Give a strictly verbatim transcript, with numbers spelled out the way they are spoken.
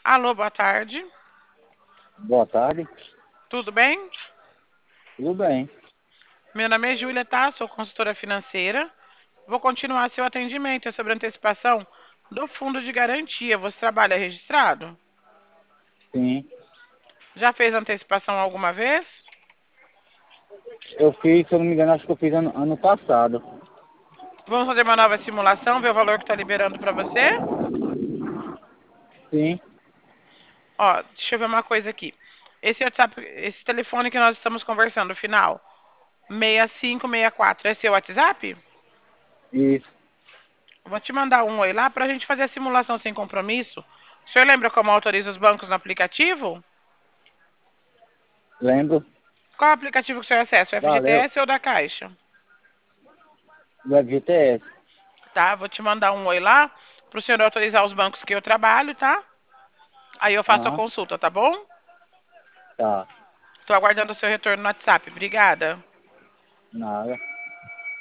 Alô, boa tarde. Boa tarde. Tudo bem? Tudo bem? Meu nome é Júlia, tá? Sou consultora financeira. Vou continuar seu atendimento. É sobre antecipação do fundo de garantia. Você trabalha registrado? Sim. Já fez antecipação alguma vez? Eu fiz, se eu não me engano, acho que eu fiz ano, ano passado. Vamos fazer uma nova simulação, ver o valor que está liberando para você? Sim. Ó, deixa eu ver uma coisa aqui. Esse WhatsApp, esse telefone que nós estamos conversando, final seis cinco seis quatro, é seu WhatsApp? Isso. Vou te mandar um oi lá para a gente fazer a simulação sem compromisso. O senhor lembra como autoriza os bancos no aplicativo? Lembro. Qual aplicativo que o senhor acessa? O Valeu. F G T S ou da Caixa? Do F G T S. Tá, vou te mandar um oi lá para o senhor autorizar os bancos que eu trabalho, tá? Aí eu faço a Aham. consulta, tá bom? Tá. Estou aguardando o seu retorno no WhatsApp. Obrigada. Nada.